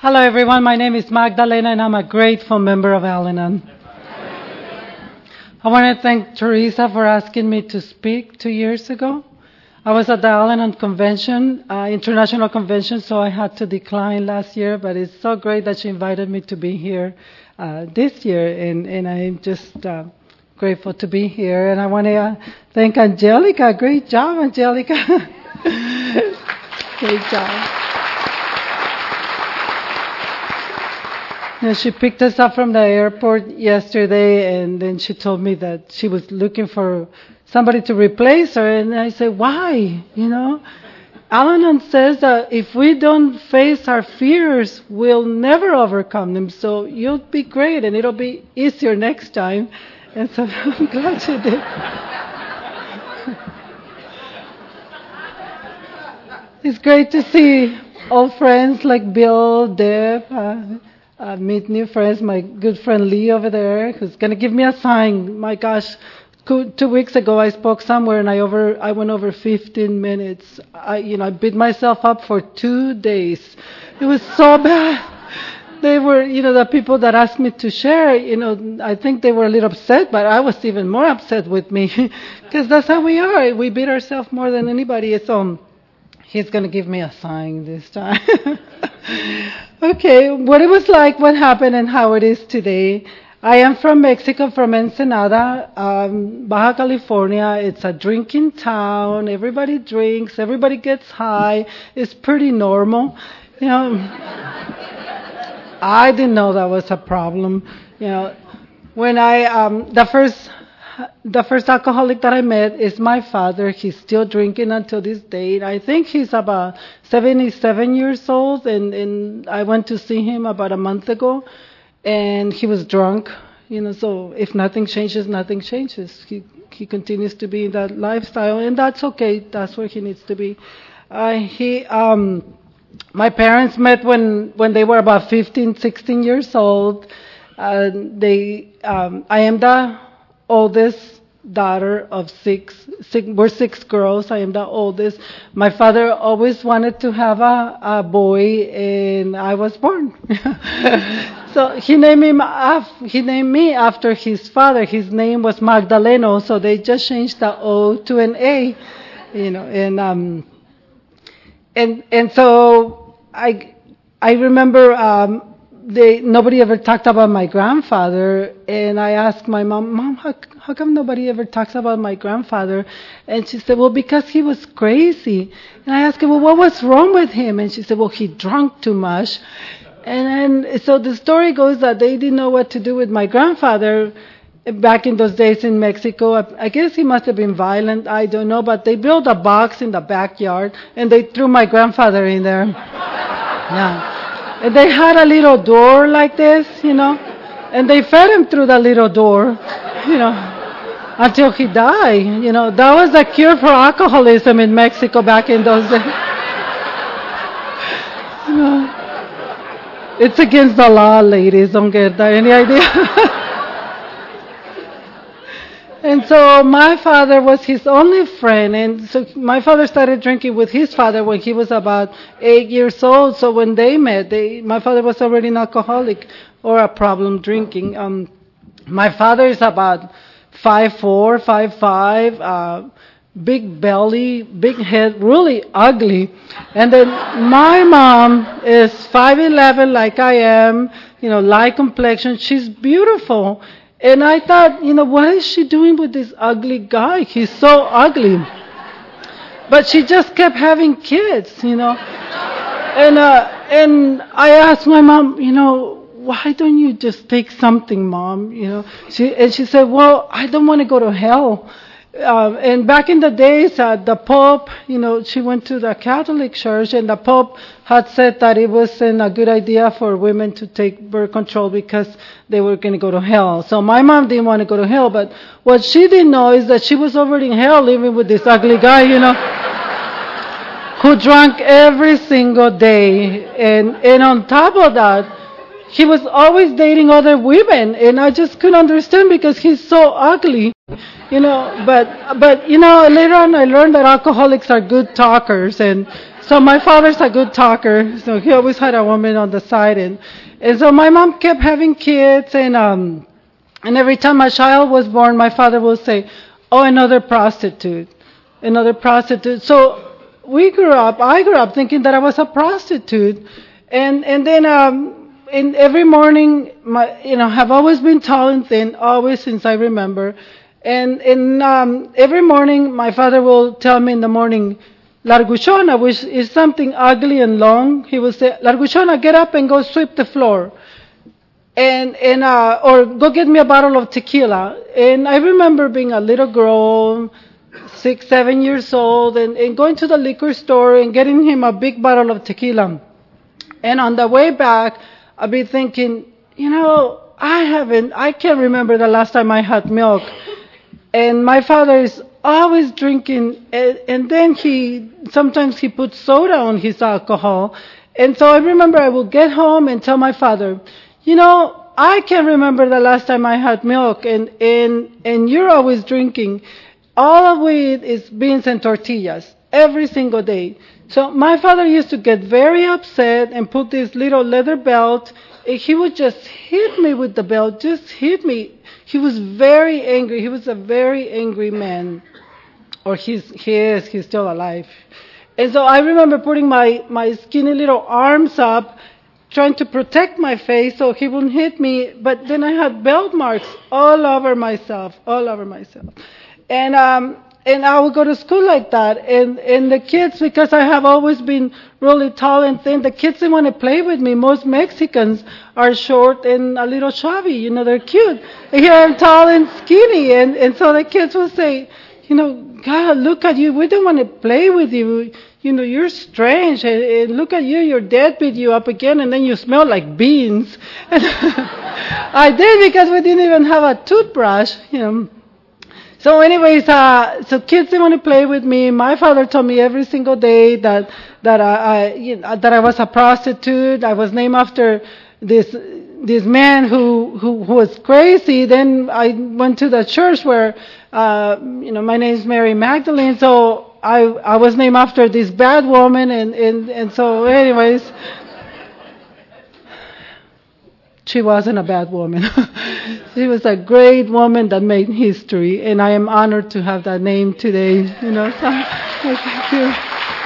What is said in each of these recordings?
Hello, everyone. My name is Magdalena, and I'm a grateful member of Al-Anon. I want to thank Teresa for asking me to speak 2 years ago. I was at the Al-Anon convention, international convention, so I had to decline last year, but it's so great that she invited me to be here this year, and I'm just grateful to be here. And I want to thank Angelica. Great job, Angelica. Great job. She picked us up from the airport yesterday, and then she told me that she was looking for somebody to replace her. And I said, why? Al-Anon says that if we don't face our fears, we'll never overcome them. So you'll be great, and it'll be easier next time. And so I'm glad she did. It's great to see old friends like Bill, Deb, meet new friends, my good friend Lee over there, who's going to give me a sign. My gosh, 2 weeks ago I spoke somewhere and I went over 15 minutes. I beat myself up for 2 days. It was so bad. They were, the people that asked me to share, I think they were a little upset, but I was even more upset with me because that's how we are. We beat ourselves more than anybody. So he's going to give me a sign this time. Okay, what it was like, what happened, and how it is today. I am from Mexico, from Ensenada, Baja California. It's a drinking town. Everybody drinks. Everybody gets high. It's pretty normal. I didn't know that was a problem. When the first alcoholic that I met is my father. He's still drinking until this day. I think he's about 77 years old, and I went to see him about a month ago, and he was drunk. So if nothing changes, nothing changes. He continues to be in that lifestyle, and that's okay. That's where he needs to be. My parents met when they were about 15, 16 years old. I am the oldest daughter of six. We're 6 girls. I am the oldest. My father always wanted to have a boy, and I was born. So he named me after his father. His name was Magdaleno, so they just changed the O to an A, and so I remember nobody ever talked about my grandfather, and I asked my mom, how come nobody ever talks about my grandfather? And she said, well, because he was crazy. And I asked her, well, what was wrong with him? And she said, well, he drank too much. And so the story goes that they didn't know what to do with my grandfather back in those days in Mexico. I guess he must have been violent, I don't know, but they built a box in the backyard, and they threw my grandfather in there. Yeah. And they had a little door like this, and they fed him through the little door, until he died. That was the cure for alcoholism in Mexico back in those days. It's against the law, ladies. Don't get that. Any idea? And so my father was his only friend, and so my father started drinking with his father when he was about 8 years old. So when they met, my father was already an alcoholic or a problem drinking. My father is about 5'4", 5'5", big belly, big head, really ugly. And then my mom is 5'11", like I am, light complexion. She's beautiful. And I thought, what is she doing with this ugly guy? He's so ugly. But she just kept having kids, And I asked my mom, why don't you just take something, Mom? She said, well, I don't want to go to hell. And back in the days, the Pope, she went to the Catholic Church, and the Pope had said that it wasn't a good idea for women to take birth control because they were going to go to hell. So my mom didn't want to go to hell, but what she didn't know is that she was already in hell living with this ugly guy, who drank every single day. And on top of that, he was always dating other women, and I just couldn't understand because he's so ugly, you know. But you know, later on I learned that alcoholics are good talkers, and so my father's a good talker, so he always had a woman on the side, and so my mom kept having kids, and every time a child was born, my father would say, "Oh, another prostitute, another prostitute." So I grew up thinking that I was a prostitute, and then in every morning, have always been tall and thin, always since I remember, and every morning my father will tell me in the morning, "Larguchona," which is something ugly and long. He will say, "Larguchona, get up and go sweep the floor." Or go get me a bottle of tequila. And I remember being a little girl, 6, 7 years old, and going to the liquor store and getting him a big bottle of tequila. And on the way back, I'd be thinking, I can't remember the last time I had milk. And my father is always drinking, and then sometimes he puts soda on his alcohol. And so I remember I would get home and tell my father, I can't remember the last time I had milk, and you're always drinking. All of it is beans and tortillas every single day. So my father used to get very upset and put this little leather belt. He would just hit me with the belt, just hit me. He was very angry. He was a very angry man. Or he's still alive. And so I remember putting my skinny little arms up, trying to protect my face so he wouldn't hit me, but then I had belt marks all over myself. And I would go to school like that, and the kids, because I have always been really tall and thin, the kids didn't want to play with me. Most Mexicans are short and a little chubby, they're cute. Here I'm tall and skinny, and so the kids will say, God, look at you, we don't want to play with you. You're strange, and look at you, your dad beat you up again, and then you smell like beans. I did, because we didn't even have a toothbrush, So anyways, so kids didn't want to play with me. My father told me every single day that I was a prostitute. I was named after this man who was crazy. Then I went to the church where, my name is Mary Magdalene, so I was named after this bad woman, and so anyways, she wasn't a bad woman. She was a great woman that made history, and I am honored to have that name today. So thank you.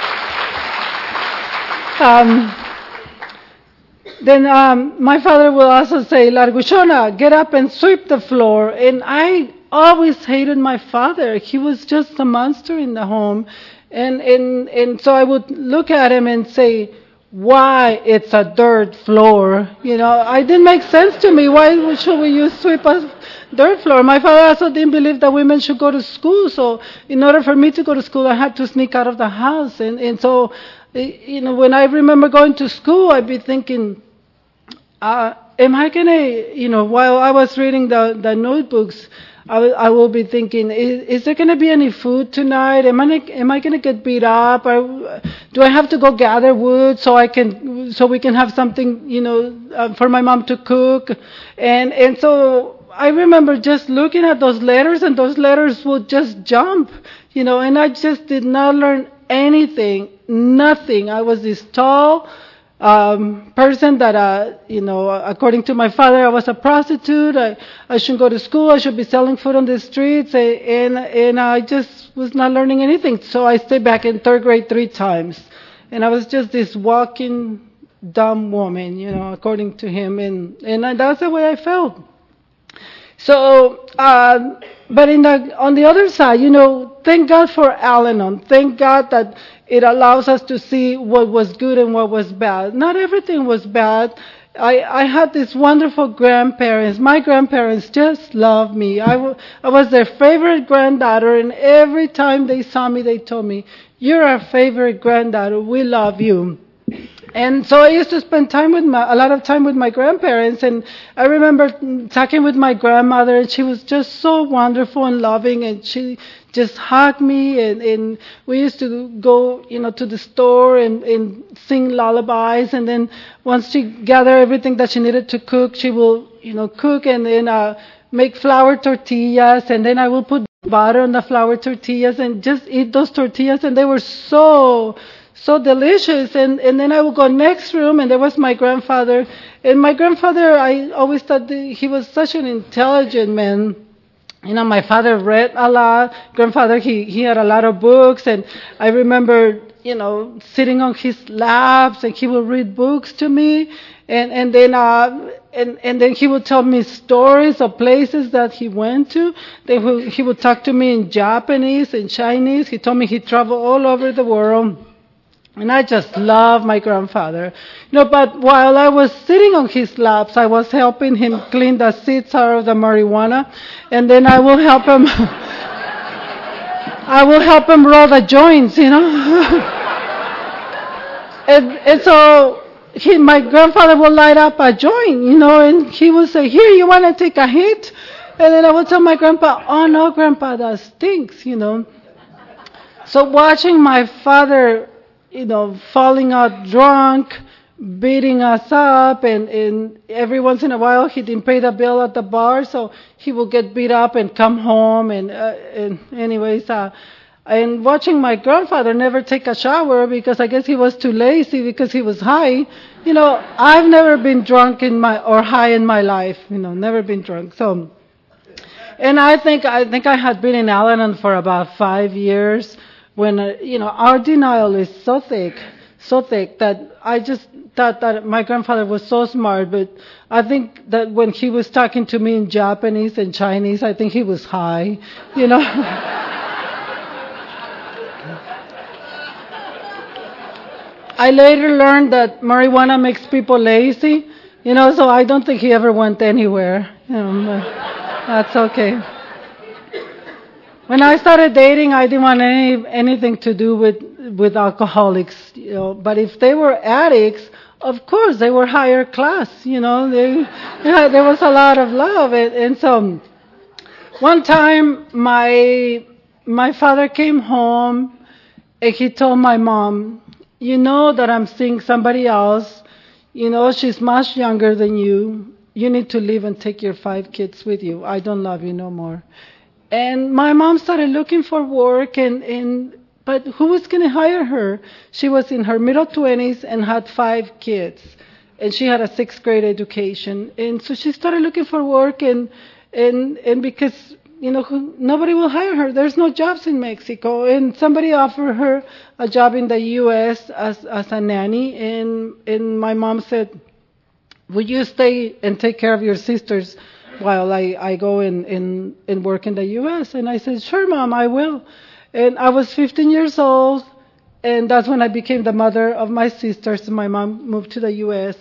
Then my father will also say, "Larguchona, get up and sweep the floor." And I always hated my father. He was just a monster in the home. And so I would look at him and say, "Why it's a dirt floor?" It didn't make sense to me. Why should we sweep a dirt floor? My father also didn't believe that women should go to school. So in order for me to go to school, I had to sneak out of the house. And so, when I remember going to school, I'd be thinking, am I going to, while I was reading the notebooks, I will be thinking, is there going to be any food tonight? Am I going to get beat up? Or do I have to go gather wood so we can have something, for my mom to cook? And so I remember just looking at those letters, and those letters would just jump, and I just did not learn anything, nothing. I was this tall person that, according to my father, I was a prostitute. I shouldn't go to school. I should be selling food on the streets, and I just was not learning anything. So I stayed back in third grade 3 times, and I was just this walking dumb woman, according to him, and that's the way I felt. So, but on the other side, thank God for Al-Anon. Thank God that it allows us to see what was good and what was bad. Not everything was bad. I had these wonderful grandparents. My grandparents just loved me. I was their favorite granddaughter, and every time they saw me, they told me, "You're our favorite granddaughter. We love you." And so I used to spend a lot of time with my grandparents, and I remember talking with my grandmother, and she was just so wonderful and loving, and she just hugged me, and we used to go, to the store and sing lullabies, and then once she gathered everything that she needed to cook, she will, cook and then make flour tortillas, and then I will put butter on the flour tortillas and just eat those tortillas, and they were so delicious. And then I would go next room, and there was my grandfather. And my grandfather, I always thought that he was such an intelligent man. My father read a lot. Grandfather, he had a lot of books, and I remember, sitting on his laps, and he would read books to me, and then he would tell me stories of places that he went to. Then he would talk to me in Japanese and Chinese. He told me he traveled all over the world. And I just love my grandfather. But while I was sitting on his laps, I was helping him clean the seeds out of the marijuana. And then I will help him, roll the joints, And so my grandfather would light up a joint, and he would say, "Here, you want to take a hit?" And then I would tell my grandpa, "Oh no, grandpa, that stinks, So watching my father, falling out drunk, beating us up, and every once in a while he didn't pay the bill at the bar, so he would get beat up and come home, and and watching my grandfather never take a shower because I guess he was too lazy because he was high. I've never been drunk or high in my life, never been drunk. So, and I think I had been in Al-Anon for about 5 years. When, our denial is so thick that I just thought that my grandfather was so smart, but I think that when he was talking to me in Japanese and Chinese, I think he was high, I later learned that marijuana makes people lazy, so I don't think he ever went anywhere, but that's okay. When I started dating, I didn't want anything to do with alcoholics, But if they were addicts, of course they were higher class, there was a lot of love, and so one time my father came home, and he told my mom, that I'm seeing somebody else, she's much younger than you. You need to leave and take your 5 kids with you. I don't love you no more. And my mom started looking for work, but who was going to hire her? She was in her middle 20s and had 5 kids, and she had a 6th grade education. And so she started looking for work, and because nobody will hire her. There's no jobs in Mexico, and somebody offered her a job in the U.S. as a nanny, and my mom said, "Would you stay and take care of your sisters while I go and work in the U.S.?" And I said, "Sure, Mom, I will." And I was 15 years old, and that's when I became the mother of my sisters. My mom moved to the U.S.,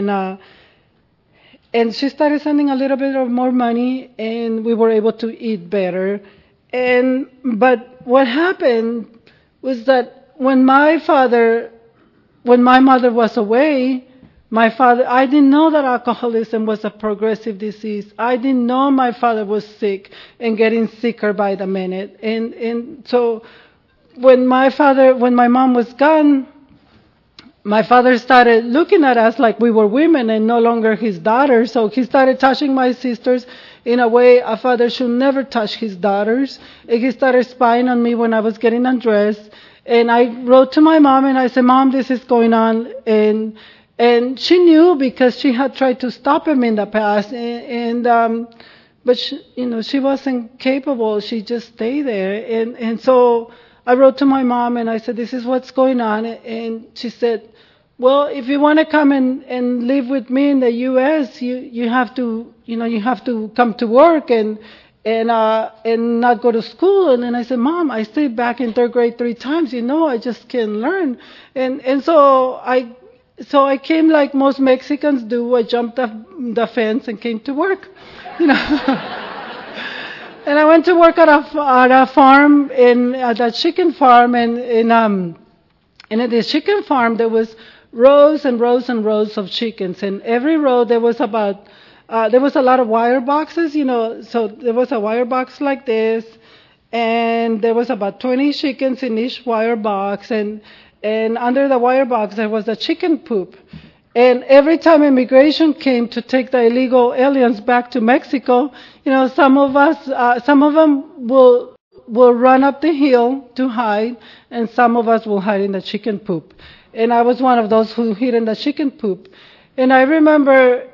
and she started sending a little bit of more money, and we were able to eat better. But what happened was that when my mother was away, I didn't know that alcoholism was a progressive disease. I didn't know my father was sick and getting sicker by the minute. And so when my mom was gone, my father started looking at us like we were women and no longer his daughters. So he started touching my sisters in a way a father should never touch his daughters. And he started spying on me when I was getting undressed. And I wrote to my mom and I said, "Mom, this is going on." And she knew because she had tried to stop him in the past, but she wasn't capable. She just stayed there, and so I wrote to my mom and I said, "This is what's going on," and she said, "Well, if you want to come and live with me in the U.S., you have to come to work and not go to school." And then I said, "Mom, I stayed back in 3rd grade 3 times. I just can't learn," and so I came like most Mexicans do. I jumped the fence and came to work, And I went to work at a farm, at a chicken farm, and at the chicken farm there was rows and rows and rows of chickens. And every row there was there was a lot of wire boxes, so there was a wire box like this, and there was about 20 chickens in each wire box, and under the wire box there was a chicken poop. And every time immigration came to take the illegal aliens back to Mexico, some of them will run up the hill to hide, and some of us will hide in the chicken poop. And I was one of those who hid in the chicken poop. And I remember,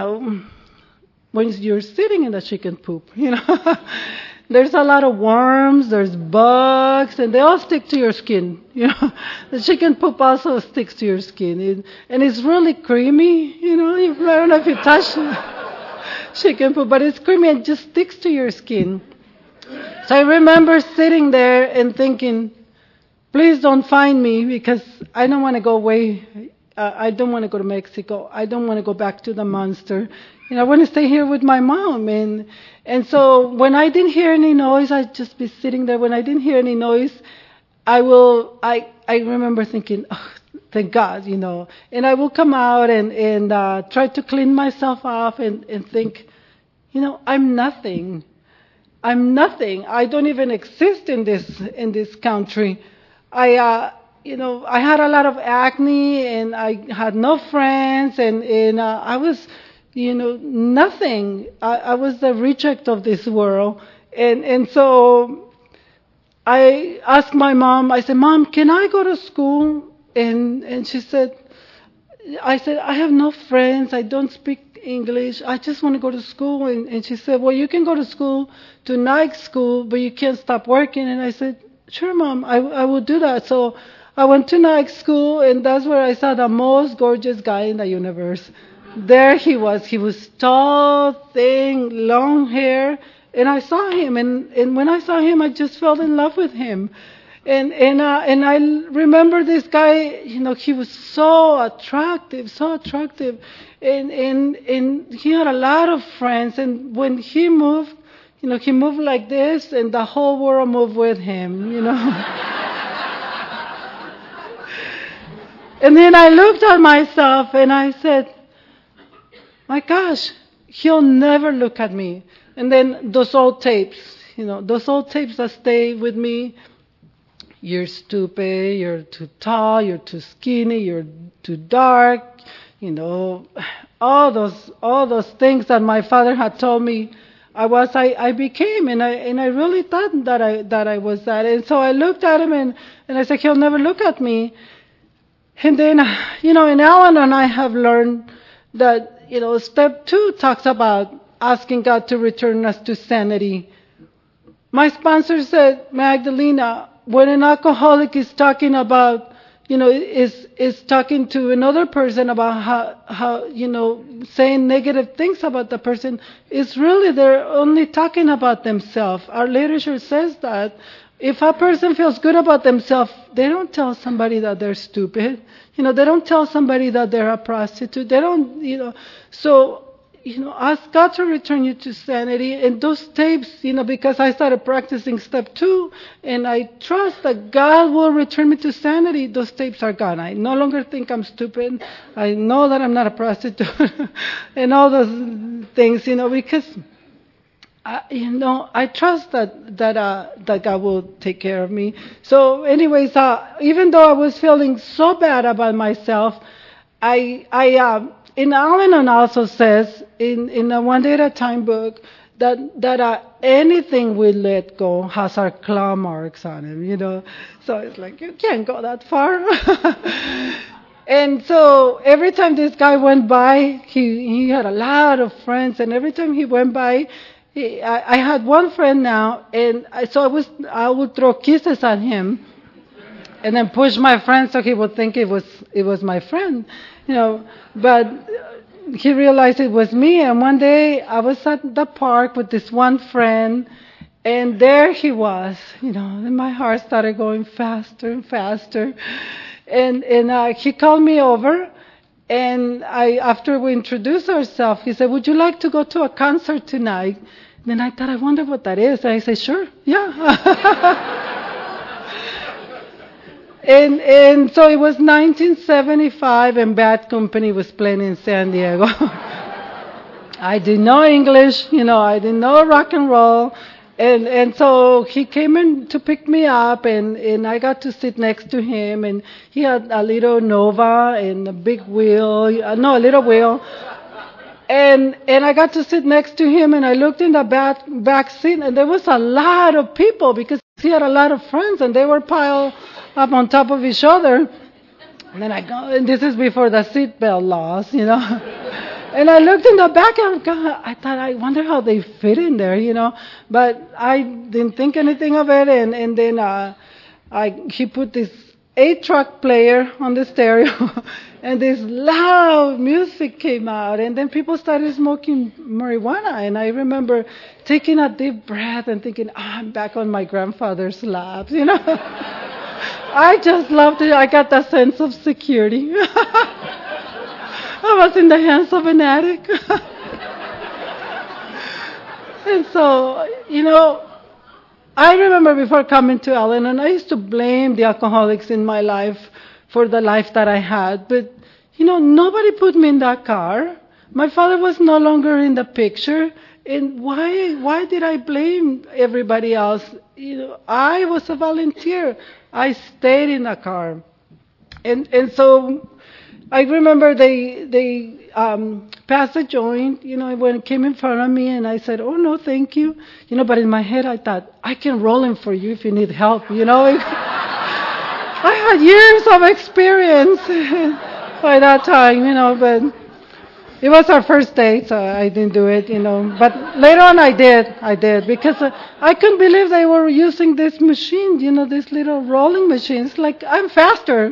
when you're sitting in the chicken poop, there's a lot of worms, there's bugs, and they all stick to your skin. The chicken poop also sticks to your skin, and it's really creamy. I don't know if you touch chicken poop, but it's creamy and just sticks to your skin. So I remember sitting there and thinking, please don't find me, because I don't want to go away. I don't want to go to Mexico. I don't want to go back to the monster. I want to stay here with my mom. And so when I didn't hear any noise, I'd just be sitting there. When I didn't hear any noise, I remember thinking, oh, thank God, And I will come out and try to clean myself off and think, I'm nothing. I'm nothing. I don't even exist in this country. I had a lot of acne, and I had no friends, and I was, nothing. I was the reject of this world, and so I asked my mom. I said, "Mom, can I go to school?" And she said, I said, "I have no friends. I don't speak English. I just want to go to school." And she said, "Well, you can go to school, to night school, but you can't stop working." And I said, "Sure, Mom, I will do that." So I went to night school, and that's where I saw the most gorgeous guy in the universe. There he was. He was tall, thin, long hair, and I saw him. And when I saw him, I just fell in love with him. And I remember this guy. He was so attractive, and he had a lot of friends. And when he moved, he moved like this, and the whole world moved with him. And then I looked at myself and I said, my gosh, he'll never look at me. And then those old tapes, those old tapes that stay with me. You're stupid, you're too tall, you're too skinny, you're too dark, all those things that my father had told me I became, and I really thought that I was that. And so I looked at him and I said, he'll never look at me. And then, in Al-Anon I have learned that, step 2 talks about asking God to return us to sanity. My sponsor said, Magdalena, when an alcoholic is talking about, is talking to another person about how saying negative things about the person, it's really they're only talking about themselves. Our literature says that. If a person feels good about themselves, they don't tell somebody that they're stupid. They don't tell somebody that they're a prostitute. They don't, So, ask God to return you to sanity. And those tapes, because I started practicing step 2, and I trust that God will return me to sanity, those tapes are gone. I no longer think I'm stupid. I know that I'm not a prostitute. And all those things, because I trust that God will take care of me. So, anyways, even though I was feeling so bad about myself, in Al-Anon also says in a One Day at a Time book that anything we let go has our claw marks on it. So it's like you can't go that far. And so every time this guy went by, he had a lot of friends, and every time he went by. I had one friend now, and I would throw kisses at him, and then push my friend so he would think it was my friend, But he realized it was me. And one day I was at the park with this one friend, and there he was, and my heart started going faster and faster, and he called me over. And after we introduced ourselves, he said, "Would you like to go to a concert tonight?" Then I thought, I wonder what that is. And I said, "Sure, yeah." And so it was 1975, and Bad Company was playing in San Diego. I didn't know English, I didn't know rock and roll. And so he came in to pick me up, and I got to sit next to him, and he had a little Nova and a big wheel, no, a little wheel. And I got to sit next to him, and I looked in the back seat, and there was a lot of people because he had a lot of friends, and they were piled up on top of each other. And then I go, and this is before the seatbelt laws. And I looked in the back, and I thought, I wonder how they fit in there. But I didn't think anything of it, and then he put this 8-track player on the stereo, and this loud music came out, and then people started smoking marijuana, and I remember taking a deep breath and thinking, I'm back on my grandfather's lap. I just loved it. I got that sense of security. I was in the hands of an addict. And so, I remember before coming to Al-Anon, I used to blame the alcoholics in my life for the life that I had. But, nobody put me in that car. My father was no longer in the picture. And why did I blame everybody else? I was a volunteer. I stayed in the car. And so I remember they passed a joint, when it came in front of me, and I said, oh, no, thank you. But in my head I thought, I can roll him for you if you need help, I had years of experience by that time, but it was our first date, so I didn't do it, But later on I did, because I couldn't believe they were using this machine, this little rolling machine. It's like, I'm faster.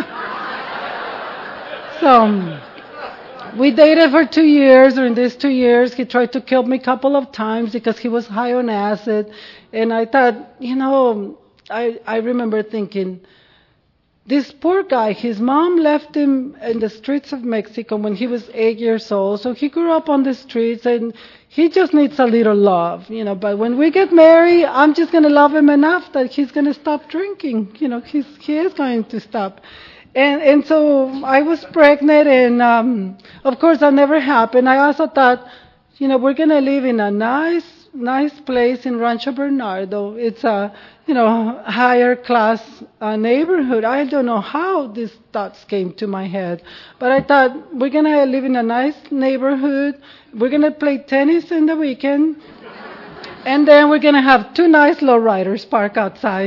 So we dated for 2 years. During these 2 years, he tried to kill me a couple of times because he was high on acid. And I thought, I remember thinking, this poor guy, his mom left him in the streets of Mexico when he was 8 years old. So he grew up on the streets, and he just needs a little love, But when we get married, I'm just going to love him enough that he's going to stop drinking. He is going to stop. And so I was pregnant, and of course that never happened. I also thought, we're going to live in a nice place in Rancho Bernardo. It's a, higher class neighborhood. I don't know how these thoughts came to my head, but I thought, we're going to live in a nice neighborhood. We're going to play tennis in the weekend, and then we're going to have 2 nice lowriders parked outside,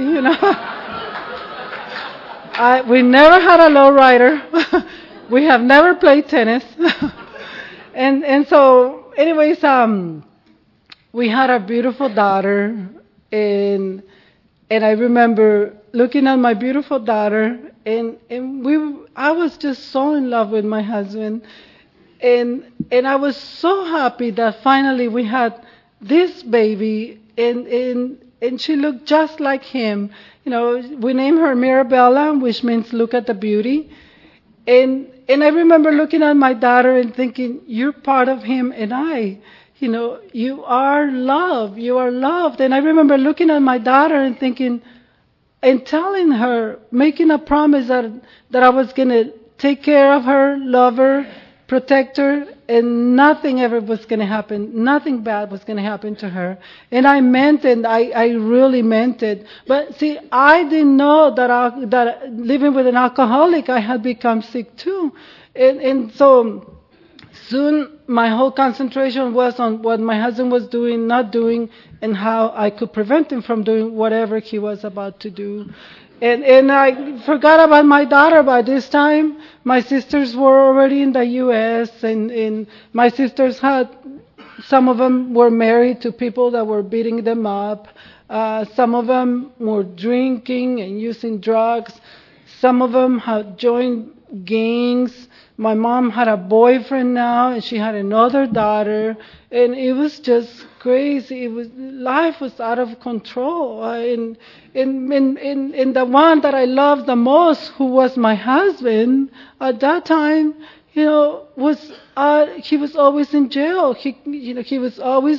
We never had a lowrider. We have never played tennis. And so, anyways, we had a beautiful daughter, and I remember looking at my beautiful daughter, and I was just so in love with my husband, and I was so happy that finally we had this baby, and she looked just like him. We named her Mirabella, which means look at the beauty. And I remember looking at my daughter and thinking, you're part of him and I. You are love. You are loved. And I remember looking at my daughter and thinking, and telling her, making a promise that I was going to take care of her, love her, protect her, and nothing ever was going to happen. Nothing bad was going to happen to her. And I meant it. I really meant it. But see, I didn't know that living with an alcoholic, I had become sick too. And so soon my whole concentration was on what my husband was doing, not doing, and how I could prevent him from doing whatever he was about to do. And I forgot about my daughter by this time. My sisters were already in the U.S., and my sisters some of them were married to people that were beating them up. Some of them were drinking and using drugs. Some of them had joined gangs. My mom had a boyfriend now, and she had another daughter, and it was just crazy. Life was out of control. And the one that I loved the most, who was my husband at that time, he was always in jail. He was always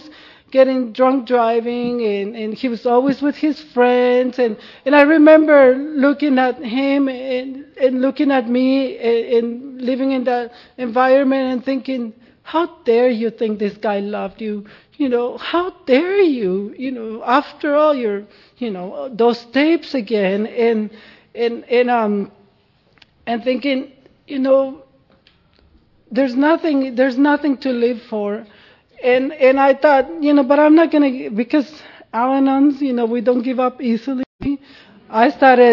getting drunk driving, and he was always with his friends. And I remember looking at him and looking at me and living in that environment and thinking, how dare you think this guy loved you? How dare you? After all, you're, those tapes again, and thinking, there's nothing to live for. And I thought, but I'm not gonna, because Al-Anons, we don't give up easily. I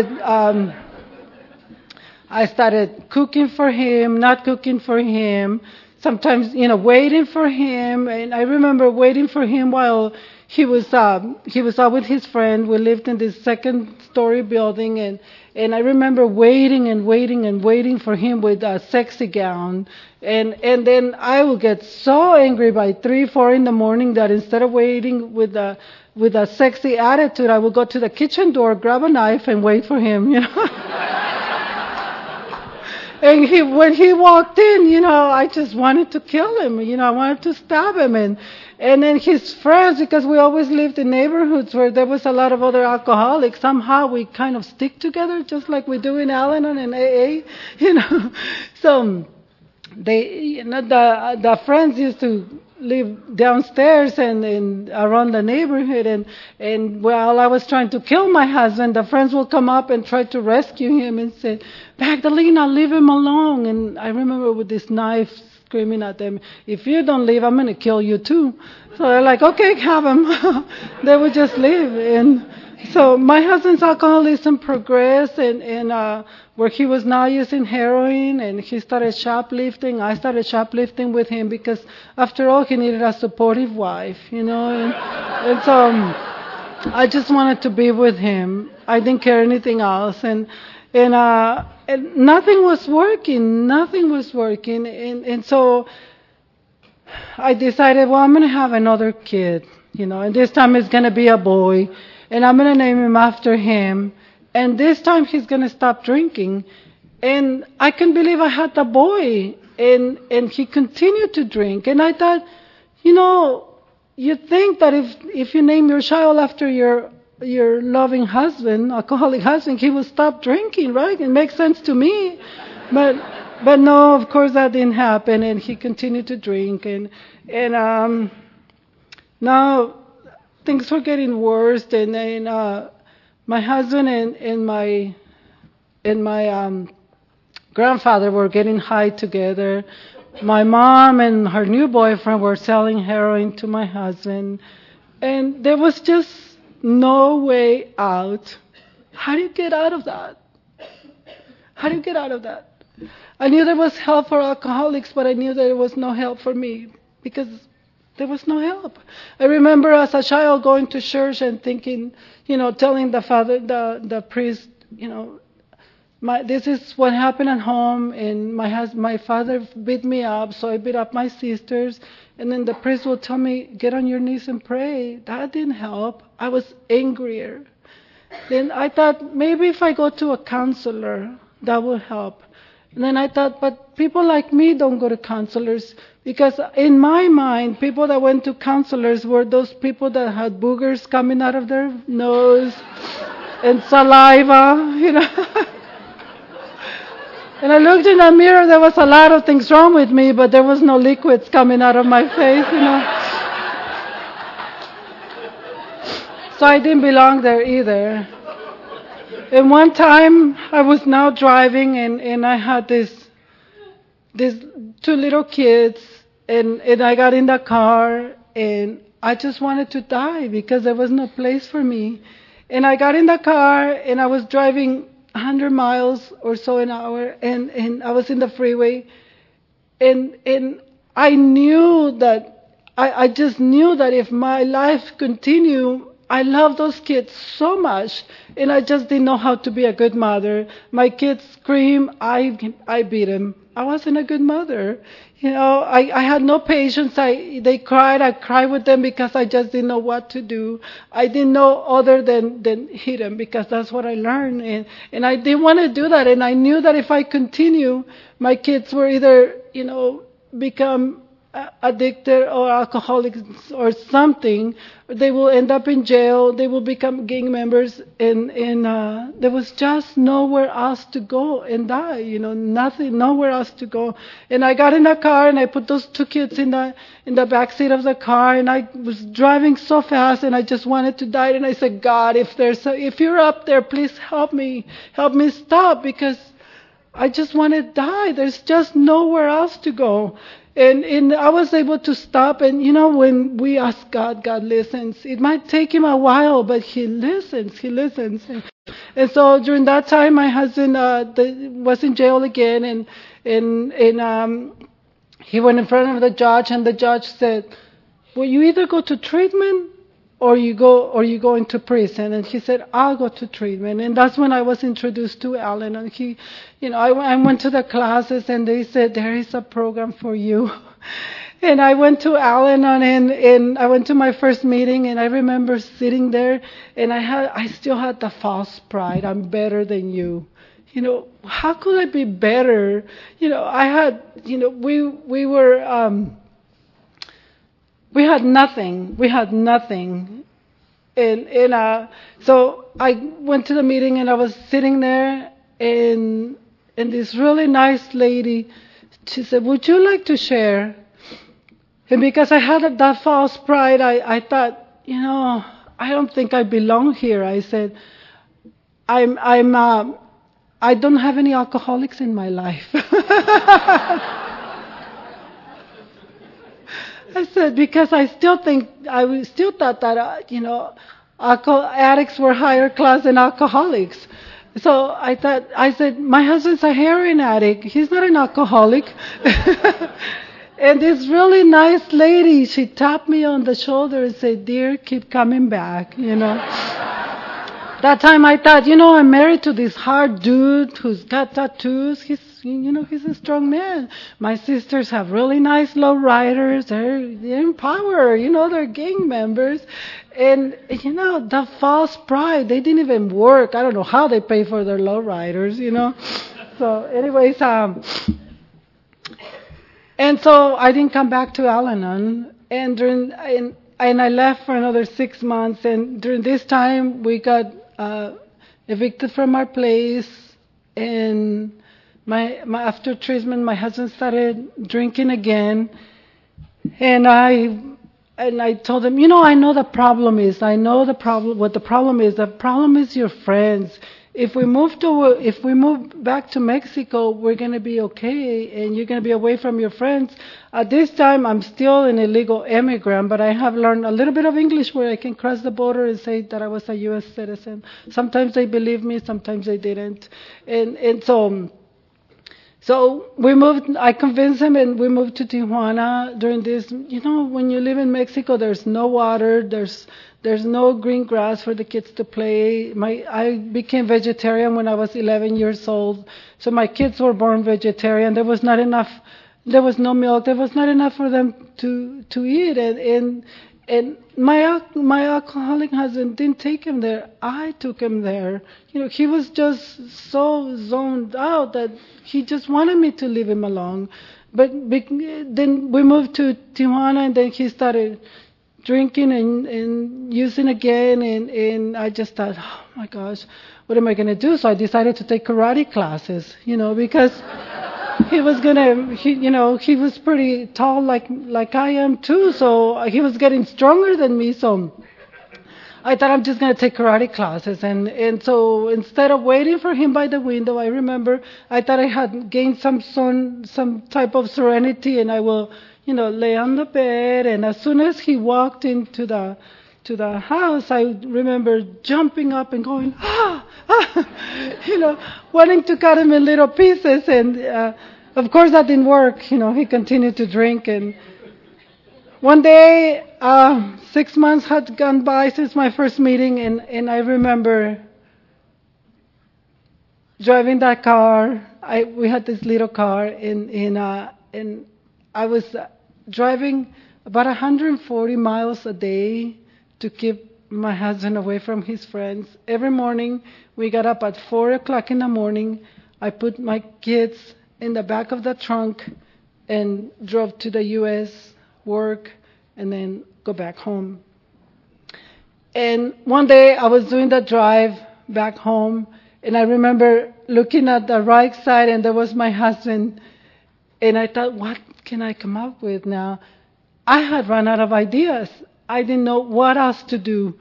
started cooking for him, not cooking for him. Sometimes, waiting for him. And I remember waiting for him while he was out with his friend. We lived in this second-story building, and I remember waiting and waiting and waiting for him with a sexy gown. And then I would get so angry by 3, 4 in the morning that instead of waiting with a sexy attitude, I would go to the kitchen door, grab a knife, and wait for him. And when he walked in, I just wanted to kill him. I wanted to stab him. And then his friends, because we always lived in neighborhoods where there was a lot of other alcoholics, somehow we kind of stick together, just like we do in Al-Anon and AA, So they, the friends used to live downstairs and around the neighborhood, and while I was trying to kill my husband, the friends will come up and try to rescue him and say, Magdalena, leave him alone. And I remember with this knife screaming at them, if you don't leave, I'm going to kill you too. So they're like, okay, have him. They would just leave. And so my husband's alcoholism progressed, and where he was now using heroin, and he started shoplifting. I started shoplifting with him because, after all, he needed a supportive wife, and so I just wanted to be with him. I didn't care anything else, and nothing was working. And so I decided, well, I'm going to have another kid, and this time it's going to be a boy. And I'm going to name him after him. And this time he's going to stop drinking. And I couldn't believe I had the boy. And he continued to drink. And I thought, you'd think that if you name your child after your loving husband, alcoholic husband, he would stop drinking, right? It makes sense to me. But no, of course that didn't happen. And he continued to drink. And now things were getting worse, and then my husband and my grandfather were getting high together. My mom and her new boyfriend were selling heroin to my husband, and there was just no way out. How do you get out of that? I knew there was help for alcoholics, but I knew there was no help for me because there was no help. I remember as a child going to church and thinking, telling the father, the priest, this is what happened at home, and my father beat me up, so I beat up my sisters, and then the priest will tell me, get on your knees and pray. That didn't help. I was angrier. Then I thought, maybe if I go to a counselor, that will help. And then I thought, but people like me don't go to counselors, because in my mind, people that went to counselors were those people that had boogers coming out of their nose and saliva, And I looked in the mirror, there was a lot of things wrong with me, but there was no liquids coming out of my face, So I didn't belong there either. And one time I was now driving, and I had these 2 little kids, and I got in the car, and I just wanted to die because there was no place for me. And I got in the car, and I was driving 100 miles or so an hour, and I was in the freeway, and I knew that, I just knew that if my life continued, I love those kids so much, and I just didn't know how to be a good mother. My kids scream, I beat them. I wasn't a good mother. I had no patience. They cried. I cried with them because I just didn't know what to do. I didn't know other than hit them, because that's what I learned. And I didn't want to do that. And I knew that if I continue, my kids were either, become addicted or alcoholics or something, they will end up in jail. They will become gang members, and there was just nowhere else to go and die. Nothing, nowhere else to go. And I got in a car and I put those two kids in the back seat of the car, and I was driving so fast and I just wanted to die. And I said, God, if you're up there, please help me stop, because I just want to die. There's just nowhere else to go. And I was able to stop. And when we ask God, God listens. It might take him a while, but he listens. He listens. And so during that time, my husband was in jail again, and he went in front of the judge, and the judge said, "Well, you either go to treatment or you go into prison." And he said, "I'll go to treatment." And that's when I was introduced to Alan. And I went to the classes, and they said, "There is a program for you." And I went to Al-Anon, and I went to my first meeting, and I remember sitting there, and I still had the false pride. I'm better than you. How could I be better? I had, we were, we had nothing. We had nothing. And so I went to the meeting, and I was sitting there, and this really nice lady, she said, "Would you like to share?" And because I had that false pride, I thought, I don't think I belong here. I said, I don't have any alcoholics in my life. I said, because I still thought that, addicts were higher class than alcoholics. So I said, my husband's a heroin addict. He's not an alcoholic. And this really nice lady, she tapped me on the shoulder and said, "Dear, keep coming back, That time I thought, I'm married to this hard dude who's got tattoos. He's a strong man. My sisters have really nice low riders. They're in power, they're gang members. And, the false pride, they didn't even work. I don't know how they pay for their low riders, So anyways, and so I didn't come back to Al-Anon. And I left for another 6 months. And during this time, we got evicted from our place, and after treatment, my husband started drinking again, and I told him, I know the problem is. I know what the problem is. The problem is your friends. If we move back to Mexico, we're going to be okay, and you're going to be away from your friends. At this time, I'm still an illegal immigrant, but I have learned a little bit of English where I can cross the border and say that I was a U.S. citizen. Sometimes they believe me, sometimes they didn't. And so we moved. I convinced him, and we moved to Tijuana during this. When you live in Mexico, there's no water, there's no green grass for the kids to play. I became vegetarian when I was 11 years old, so my kids were born vegetarian. There was not enough. There was no milk. There was not enough for them to eat, and my alcoholic husband didn't take him there. I took him there. He was just so zoned out that he just wanted me to leave him alone. But then we moved to Tijuana, and then he started drinking and using again, and I just thought, oh my gosh, what am I going to do? So I decided to take karate classes, because he was pretty tall like I am too, so he was getting stronger than me, so I thought I'm just going to take karate classes. And so instead of waiting for him by the window, I remember I thought I had gained some type of serenity, and I will lay on the bed. And as soon as he walked into the house, I remember jumping up and going, wanting to cut him in little pieces. And of course that didn't work. He continued to drink. And one day, 6 months had gone by since my first meeting, and I remember driving that car. We had this little car, and I was driving about 140 miles a day to keep my husband away from his friends. Every morning, we got up at 4 o'clock in the morning. I put my kids in the back of the trunk, and drove to the U.S., work, and then go back home. And one day I was doing the drive back home, and I remember looking at the right side, and there was my husband, and I thought, what can I come up with now? I had run out of ideas. I didn't know what else to do.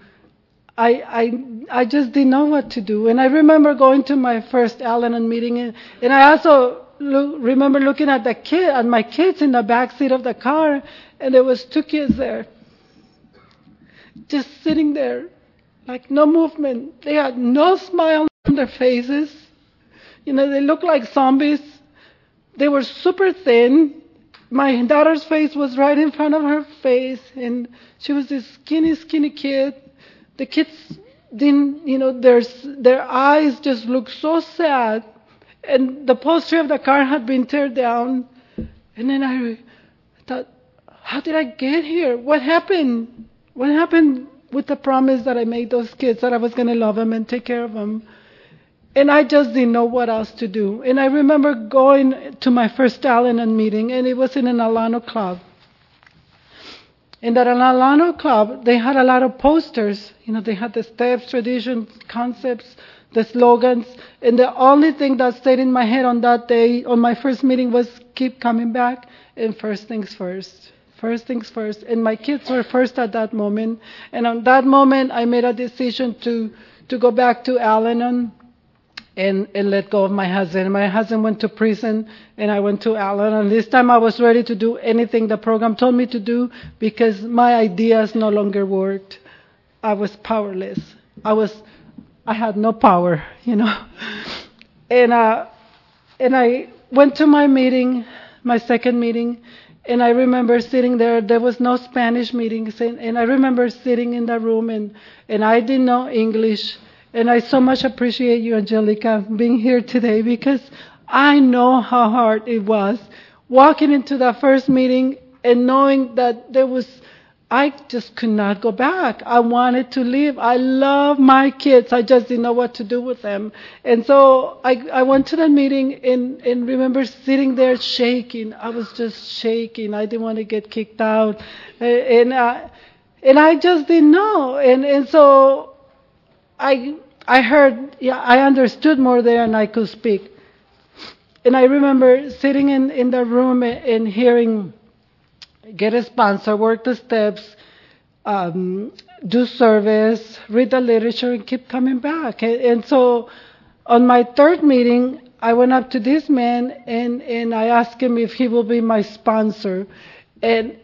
I just didn't know what to do. And I remember going to my first Al-Anon meeting, and I also remember looking at my kids in the back seat of the car, and there was 2 kids there, just sitting there, like no movement. They had no smile on their faces. They looked like zombies. They were super thin. My daughter's face was right in front of her face, and she was this skinny kid. The kids didn't, their eyes just looked so sad. And the upholstery of the car had been torn down. And then I thought, how did I get here? What happened? What happened with the promise that I made those kids that I was going to love them and take care of them? And I just didn't know what else to do. And I remember going to my first Al-Anon meeting, and it was in an Al-Anon club. In that Al-Anon club, they had a lot of posters. They had the steps, traditions, concepts, the slogans. And the only thing that stayed in my head on that day, on my first meeting, was keep coming back and first things first. First things first. And my kids were first at that moment. And on that moment, I made a decision to go back to Al-Anon and let go of my husband. My husband went to prison, and I went to Al-Anon. This time I was ready to do anything the program told me to do because my ideas no longer worked. I was powerless. I had no power, And I went to my meeting, my second meeting, and I remember sitting there. There was no Spanish meetings, and I remember sitting in the room, and I didn't know English. And I so much appreciate you, Angelica, being here today because I know how hard it was walking into that first meeting and knowing that I just could not go back. I wanted to leave. I love my kids. I just didn't know what to do with them. And so I went to that meeting and remember sitting there shaking. I was just shaking. I didn't want to get kicked out. And I just didn't know. And so I heard, I understood more there and I could speak. And I remember sitting in the room and hearing, get a sponsor, work the steps, do service, read the literature, and keep coming back. And so on my third meeting, I went up to this man and I asked him if he will be my sponsor. And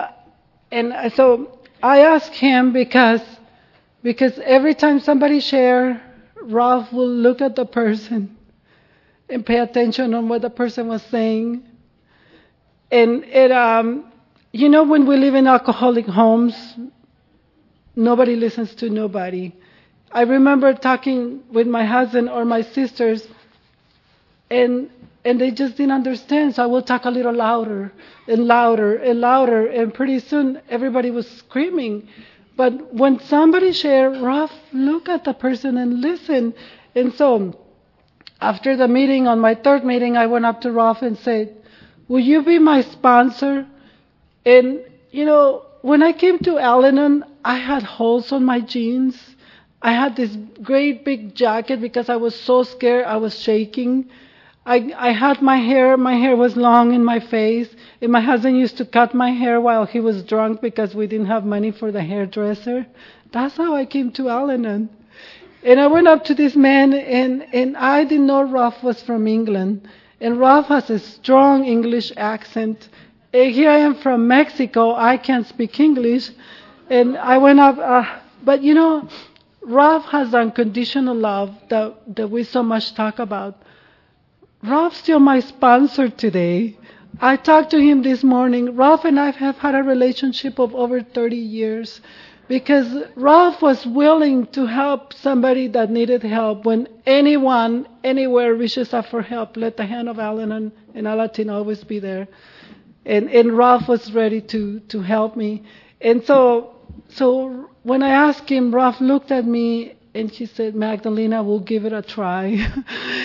so I asked him because every time somebody shared, Ralph will look at the person and pay attention on what the person was saying. And when we live in alcoholic homes, nobody listens to nobody. I remember talking with my husband or my sisters, and they just didn't understand. So I will talk a little louder and louder and louder, and pretty soon everybody was screaming. But when somebody shared, Ralph, look at the person and listen. And so after the meeting, on my third meeting, I went up to Ralph and said, will you be my sponsor? And, when I came to Al-Anon, I had holes on my jeans. I had this great big jacket because I was so scared. I was shaking. I had my hair was long in my face, and my husband used to cut my hair while he was drunk because we didn't have money for the hairdresser. That's how I came to Al-Anon. And I went up to this man, and I didn't know Ralph was from England. And Ralph has a strong English accent. And here I am from Mexico. I can't speak English. And I went up, but Ralph has unconditional love that we so much talk about. Ralph's still my sponsor today. I talked to him this morning. Ralph and I have had a relationship of over 30 years because Ralph was willing to help somebody that needed help. When anyone, anywhere reaches out for help, let the hand of Al-Anon and Alateen always be there. And Ralph was ready to help me. And so when I asked him, Ralph looked at me and he said, Magdalena, we'll give it a try.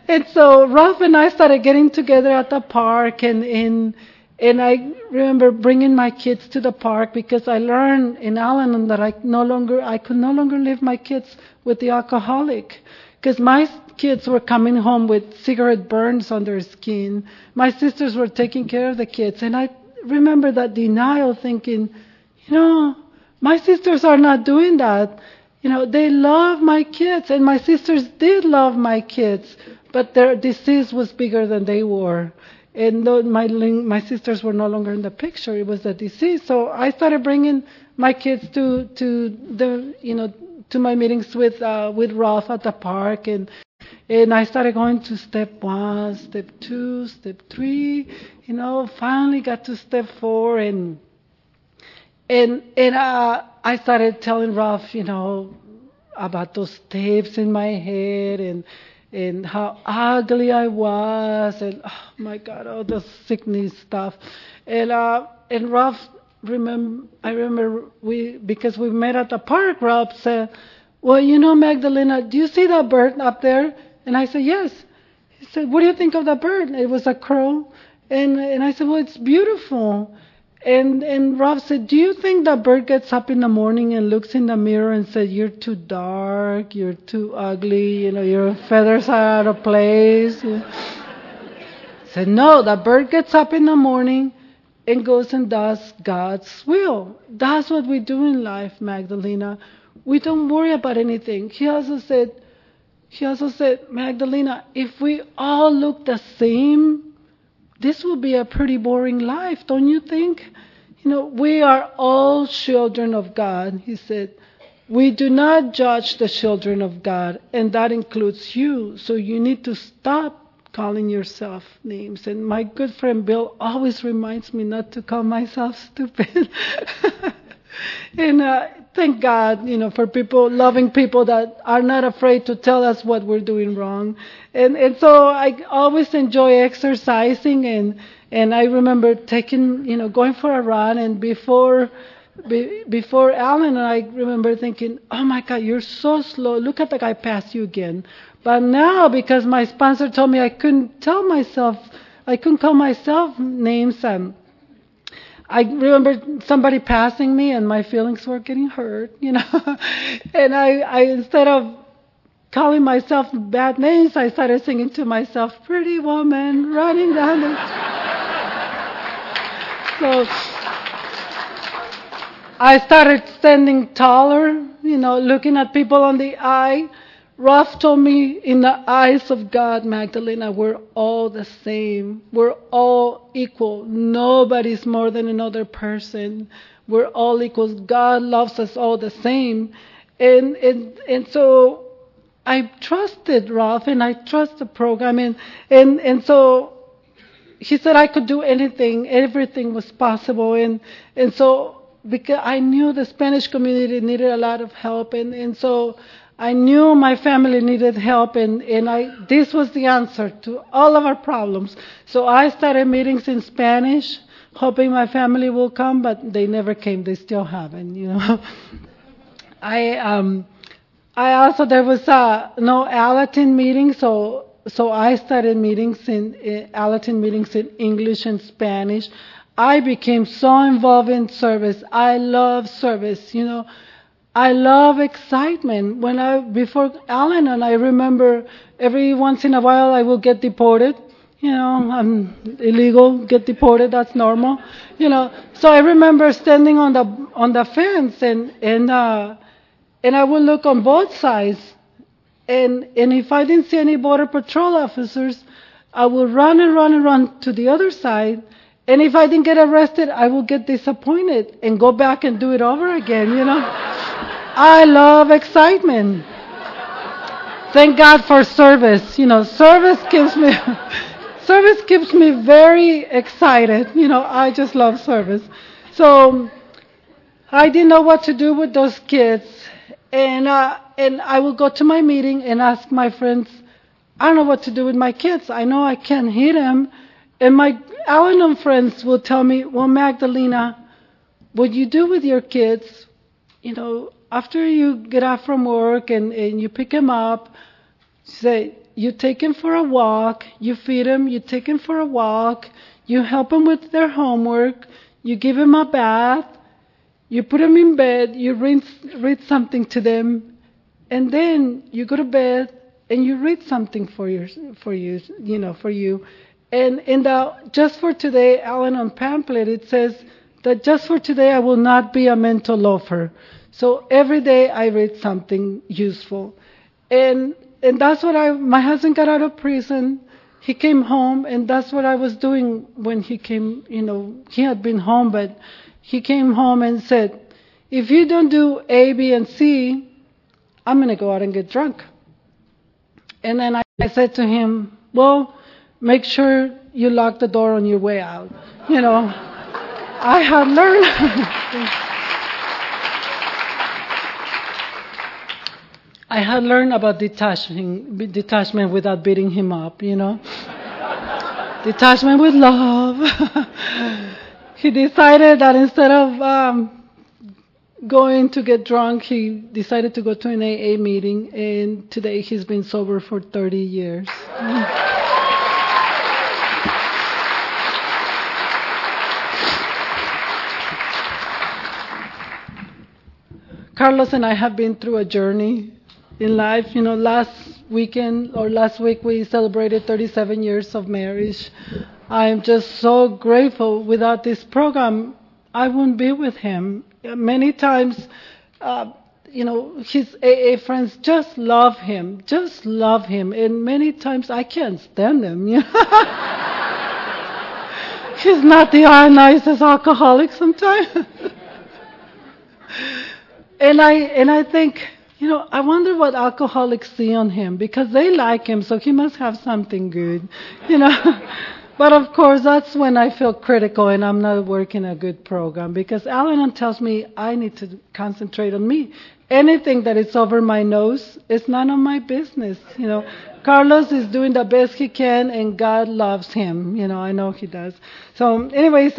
And so Ralph and I started getting together at the park, and I remember bringing my kids to the park because I learned in Al-Anon that I could no longer leave my kids with the alcoholic, because my kids were coming home with cigarette burns on their skin. My sisters were taking care of the kids, and I remember that denial, thinking, my sisters are not doing that. They love my kids, and my sisters did love my kids, but their disease was bigger than they were. And my sisters were no longer in the picture. It was the disease. So I started bringing my kids to my meetings with Ralph at the park, and I started going to step 1, step 2, step 3. Finally got to step 4, and I started telling Ralph, about those tapes in my head, and how ugly I was, and oh my God, all the sickness stuff. And Ralph, I remember because we met at the park, Ralph said, well, Magdalena, do you see that bird up there? And I said, yes. He said, what do you think of that bird? It was a crow. And I said, well, it's beautiful. And Ralph said, do you think that bird gets up in the morning and looks in the mirror and says, you're too dark, you're too ugly, your feathers are out of place? I said, no, that bird gets up in the morning and goes and does God's will. That's what we do in life, Magdalena. We don't worry about anything. He also said, Magdalena, if we all look the same, this will be a pretty boring life, don't you think? We are all children of God, he said. We do not judge the children of God, and that includes you. So you need to stop calling yourself names. And my good friend Bill always reminds me not to call myself stupid. And thank God, for loving people that are not afraid to tell us what we're doing wrong. And so I always enjoy exercising, and I remember going for a run, and before Alan and I remember thinking, oh my God, you're so slow. Look at the guy pass you again. But now, because my sponsor told me I couldn't call myself names, I remember somebody passing me, and my feelings were getting hurt, And I instead of calling myself bad names, I started singing to myself, pretty woman running down the... So I started standing taller, looking at people on the eye. Ralph told me, in the eyes of God, Magdalena, we're all the same. We're all equal. Nobody's more than another person. We're all equals. God loves us all the same. And so I trusted Ralph, and I trust the program. And so he said I could do anything. Everything was possible. And so because I knew the Spanish community needed a lot of help. And so I knew my family needed help, and this was the answer to all of our problems. So I started meetings in Spanish, hoping my family will come, but they never came. They still haven't, I also, there was no Alatin meeting, so I started Alatin meetings in English and Spanish. I became so involved in service. I love service, I love excitement. Before Al-Anon, I remember every once in a while I will get deported. I'm illegal, get deported, that's normal. So I remember standing on the fence, and I would look on both sides. And if I didn't see any Border Patrol officers, I would run and run and run to the other side. And if I didn't get arrested, I would get disappointed and go back and do it over again, I love excitement. Thank God for service. Service keeps me very excited. I just love service. So I didn't know what to do with those kids. And I would go to my meeting and ask my friends, I don't know what to do with my kids. I know I can't hit them. And my Al-Anon friends will tell me, well, Magdalena, what you do with your kids, after you get off from work and you pick them up, say, you take them for a walk, you feed them, you take them for a walk, you help them with their homework, you give them a bath, you put them in bed, you read something to them, and then you go to bed and you read something for you. And in the Just for Today Al-Anon pamphlet, it says that just for today I will not be a mental loafer. So every day I read something useful. And that's what my husband got out of prison. He came home, and that's what I was doing when he came. He had been home, but he came home and said, if you don't do A, B, and C, I'm going to go out and get drunk. And then I said to him, well, make sure you lock the door on your way out. I had learned. I had learned about detachment without beating him up, Detachment with love. He decided that instead of going to get drunk, he decided to go to an AA meeting, and today he's been sober for 30 years. Carlos and I have been through a journey in life. Last week we celebrated 37 years of marriage. I am just so grateful. Without this program, I wouldn't be with him. Many times, his AA friends just love him. And many times I can't stand him. He's not the nicest alcoholic sometimes. And I think, I wonder what alcoholics see on him, because they like him, so he must have something good, But of course, that's when I feel critical and I'm not working a good program, because Al-Anon tells me I need to concentrate on me. Anything that is over my nose is none of my business, Carlos is doing the best he can, and God loves him, I know he does. So anyways,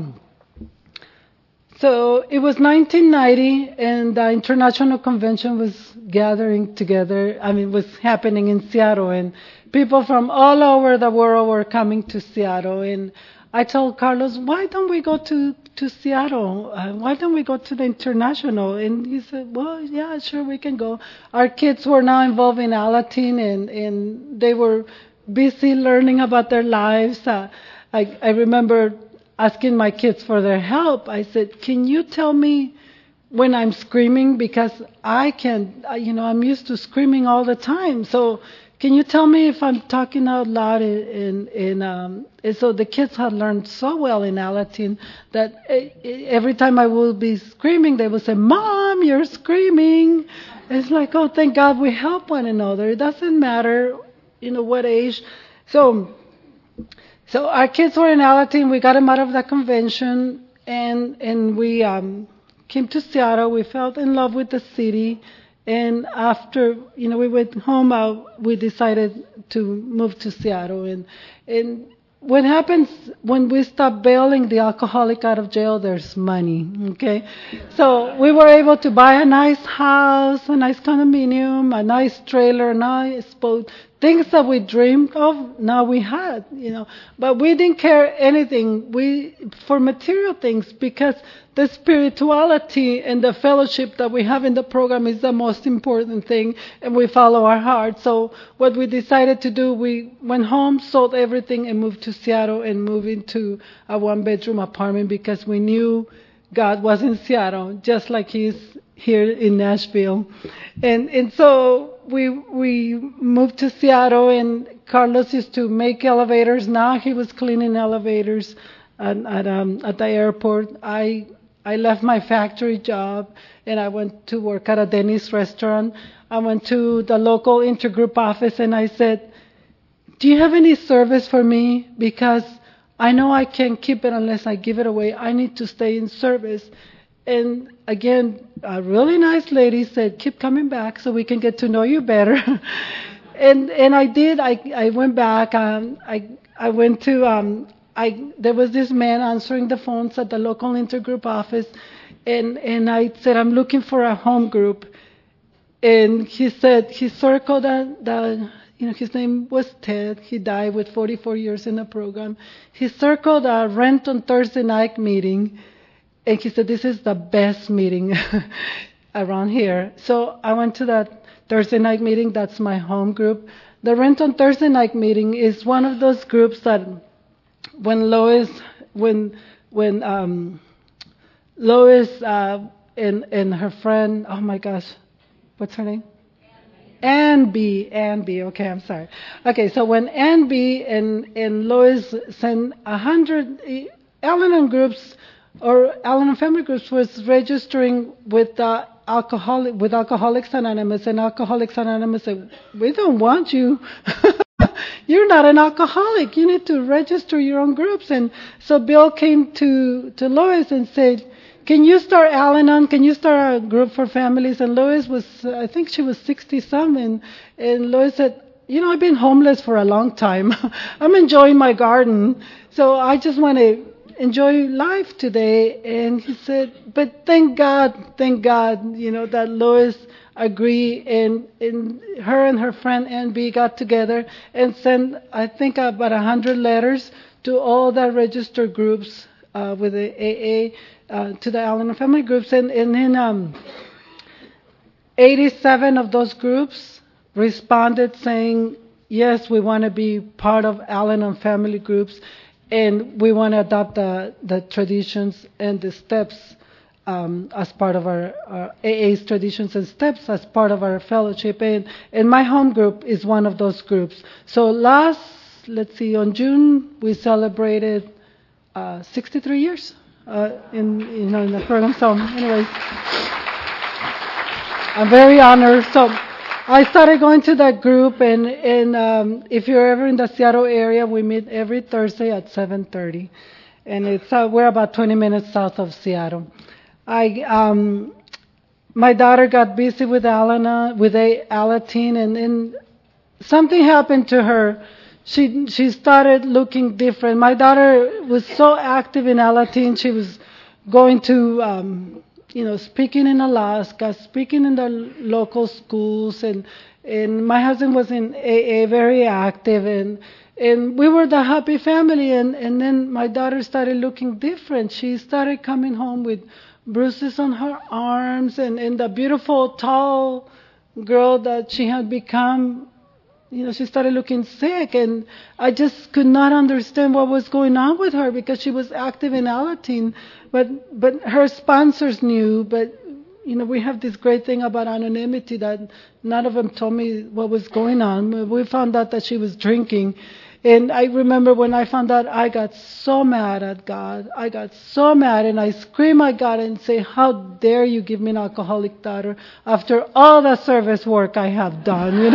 So it was 1990, and the International Convention was gathering together. Was happening in Seattle, and people from all over the world were coming to Seattle. And I told Carlos, why don't we go to Seattle? Why don't we go to the International? And he said, well, yeah, sure, we can go. Our kids were now involved in Alateen, and they were busy learning about their lives. I remember asking my kids for their help. I said, can you tell me when I'm screaming? Because I can't, I'm used to screaming all the time. So can you tell me if I'm talking out loud? And so the kids had learned so well in Alateen that every time I would be screaming, they would say, Mom, you're screaming. It's like, oh, thank God we help one another. It doesn't matter, what age. So our kids were in Alateen. We got them out of the convention, and we came to Seattle. We fell in love with the city, and after we went home, we decided to move to Seattle. And what happens when we stop bailing the alcoholic out of jail? There's money. Okay, so we were able to buy a nice house, a nice condominium, a nice trailer, a nice boat. Things that we dreamed of, now we had, But we didn't care anything for material things, because the spirituality and the fellowship that we have in the program is the most important thing, and we follow our heart. So what we decided to do, we went home, sold everything, and moved to Seattle and moved into a one-bedroom apartment, because we knew God was in Seattle, just like He's here in Nashville. And so we moved to Seattle, and Carlos used to make elevators. Now he was cleaning elevators at the airport. I left my factory job, and I went to work at a Denny's restaurant. I went to the local intergroup office, and I said, do you have any service for me? Because I know I can't keep it unless I give it away. I need to stay in service. And again, a really nice lady said, keep coming back so we can get to know you better. and I did. I went back. I went to, there was this man answering the phones at the local intergroup office. And I said, I'm looking for a home group. And he said, he circled his name was Ted. He died with 44 years in the program. He circled a rent on Thursday night meeting, and he said, "This is the best meeting around here." So I went to that Thursday night meeting. That's my home group. The rent on Thursday night meeting is one of those groups that when Lois and her friend, oh my gosh, what's her name? Ann B. Okay, I'm sorry. Okay, so when Ann B. and Lois sent 100 Al-Anon groups or Al-Anon family groups was registering with Alcoholics Anonymous, and Alcoholics Anonymous said, "We don't want you. You're not an alcoholic. You need to register your own groups." And so Bill came to Lois and said, "Can you start Al-Anon? Can you start a group for families?" And Lois was, I think she was 60-something. And Lois said, "I've been homeless for a long time. I'm enjoying my garden. So I just want to enjoy life today." And he said, "But thank God, that Lois agreed." And her and her friend Ann B got together and sent, I think, about 100 letters to all the registered groups with the AA, to the Al-Anon family groups. And then 87 of those groups responded saying, "Yes, we want to be part of Al-Anon family groups, and we want to adopt the traditions and the steps as part of our AA's traditions and steps as part of our fellowship." And my home group is one of those groups. So on June, we celebrated 63 years in the program. So anyways, I'm very honored. So I started going to that group, and if you're ever in the Seattle area, we meet every Thursday at 7:30, and we're about 20 minutes south of Seattle. My daughter got busy with Alateen, and something happened to her. She started looking different. My daughter was so active in Alateen. She was going to speaking in Alaska, speaking in the local schools, and my husband was in AA, very active, and we were the happy family. And then my daughter started looking different. She started coming home with bruises on her arms, and the beautiful, tall girl that she had become, she started looking sick, and I just could not understand what was going on with her because she was active in Alateen, but her sponsors knew. But we have this great thing about anonymity that none of them told me what was going on. We found out that she was drinking, and I remember when I found out, I got so mad at God. I got so mad, and I screamed at God and say, "How dare you give me an alcoholic daughter after all the service work I have done?"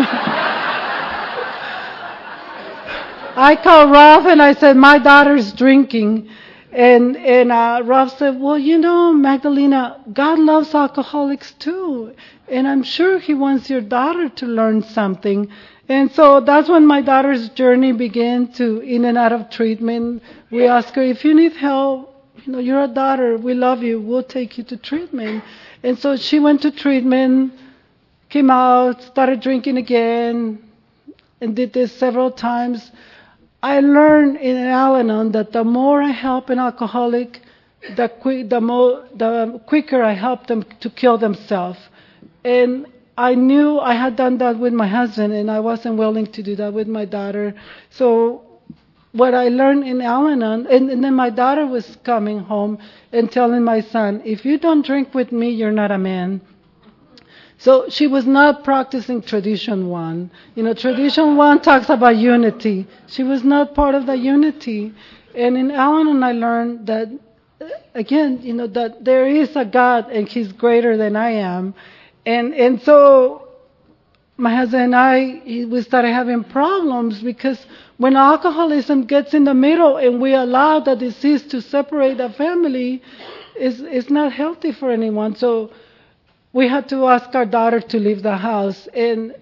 I called Ralph and I said, "My daughter's drinking." And Ralph said, "Well, Magdalena, God loves alcoholics too. And I'm sure He wants your daughter to learn something." And so that's when my daughter's journey began to in and out of treatment. We asked her, "If you need help, you're a daughter. We love you. We'll take you to treatment." And so she went to treatment, came out, started drinking again, and did this several times. I learned in Al-Anon that the more I help an alcoholic, the quicker I help them to kill themselves. And I knew I had done that with my husband, and I wasn't willing to do that with my daughter. So what I learned in Al-Anon, and then my daughter was coming home and telling my son, "If you don't drink with me, you're not a man." So she was not practicing Tradition 1. Tradition 1 talks about unity. She was not part of the unity. And in Al-Anon I learned that, again, that there is a God and He's greater than I am. And so my husband and we started having problems because when alcoholism gets in the middle and we allow the disease to separate the family, it's not healthy for anyone. So we had to ask our daughter to leave the house, and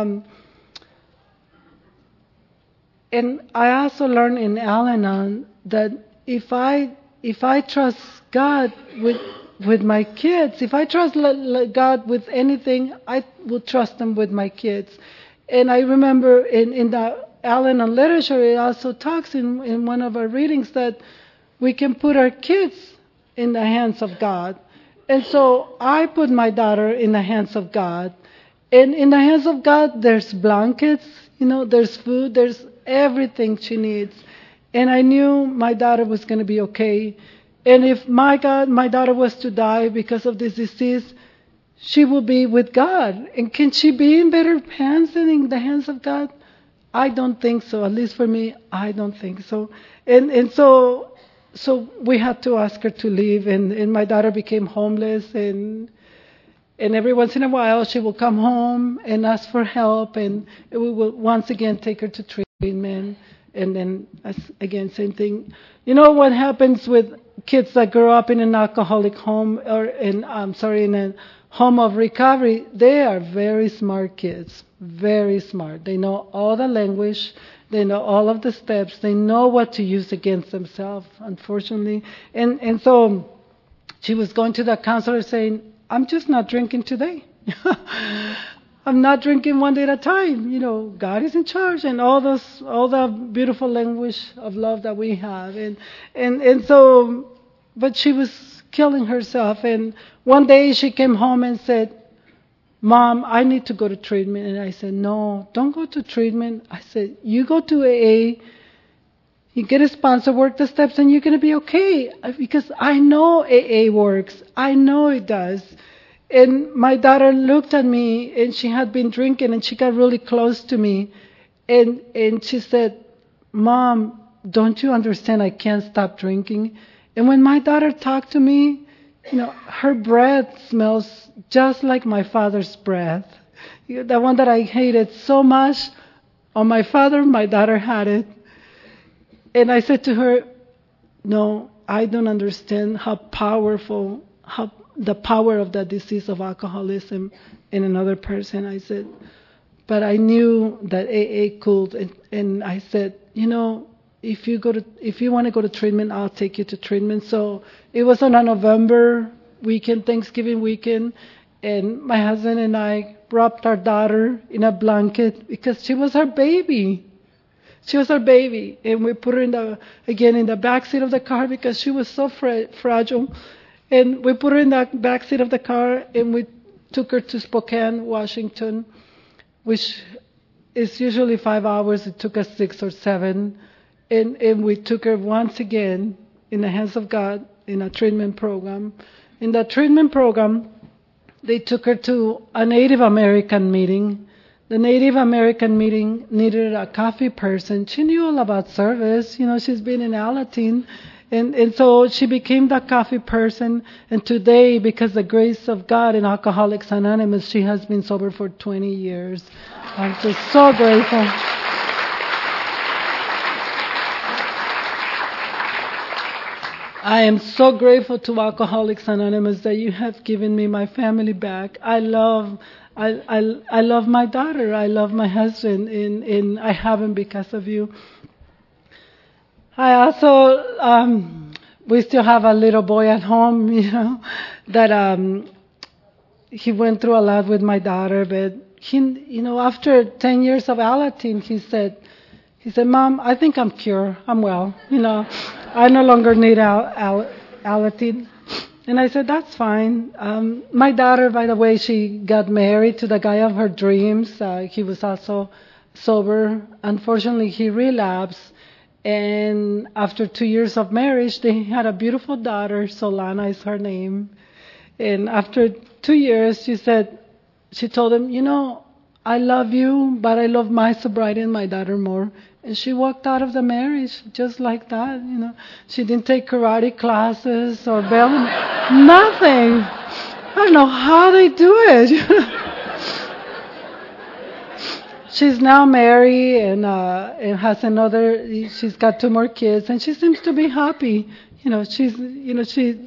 I also learned in Al-Anon that if I trust God with my kids, if I trust God with anything, I will trust them with my kids. And I remember in the Al-Anon literature, it also talks in one of our readings that we can put our kids in the hands of God. And so I put my daughter in the hands of God. And in the hands of God, there's blankets, there's food, there's everything she needs. And I knew my daughter was going to be okay. And if my daughter was to die because of this disease, she will be with God. And can she be in better hands than in the hands of God? I don't think so. At least for me, I don't think so. And so we had to ask her to leave. And my daughter became homeless. And every once in a while, she will come home and ask for help. And we will once again take her to treatment. And then, again, same thing. You know what happens with kids that grow up in an alcoholic home or in a home of recovery? They are very smart kids, very smart. They know all the language. They know all of the steps. They know what to use against themselves, unfortunately. And so she was going to the counselor saying, I'm just not drinking today. I'm not drinking one day at a time. God is in charge, and all the beautiful language of love that we have. And so, but she was killing herself. And one day she came home and said, Mom, I need to go to treatment. And I said, no, don't go to treatment. I said, you go to AA, you get a sponsor, work the steps, and you're going to be okay. Because I know AA works. I know it does. And my daughter looked at me, and she had been drinking, and she got really close to me. And she said, Mom, don't you understand I can't stop drinking? And when my daughter talked to me, her breath smells just like my father's breath. The one that I hated so much, on my father, my daughter had it. And I said to her, no, I don't understand how the power of that disease of alcoholism in another person. I said, but I knew that AA could. And I said, if you want to go to treatment, I'll take you to treatment. So it was on a November weekend, Thanksgiving weekend, and my husband and I wrapped our daughter in a blanket because she was our baby. She was our baby, and we put her in the back seat of the car because she was so fragile. And we put her in the back seat of the car, and we took her to Spokane, Washington, which is usually 5 hours. It took us 6 or 7. And we took her once again in the hands of God in a treatment program. In that treatment program, they took her to a Native American meeting. The Native American meeting needed a coffee person. She knew all about service. She's been in Alateen. And so she became that coffee person. And today, because of the grace of God in Alcoholics Anonymous, she has been sober for 20 years. I'm just so grateful. I am so grateful to Alcoholics Anonymous that you have given me my family back. I love my daughter. I love my husband, and I have him because of you. I also, we still have a little boy at home, that he went through a lot with my daughter, but he, after 10 years of Alateen, he said, Mom, I think I'm cured. I'm well. I no longer need Alateen. And I said, that's fine. My daughter, by the way, she got married to the guy of her dreams. He was also sober. Unfortunately, he relapsed. And after 2 years of marriage, they had a beautiful daughter. Solana is her name. And after 2 years, she told him, I love you, but I love my sobriety and my daughter more. And she walked out of the marriage just like that, She didn't take karate classes or ballet, nothing. I don't know how they do it. She's now married and has she's got 2 more kids, and she seems to be happy. She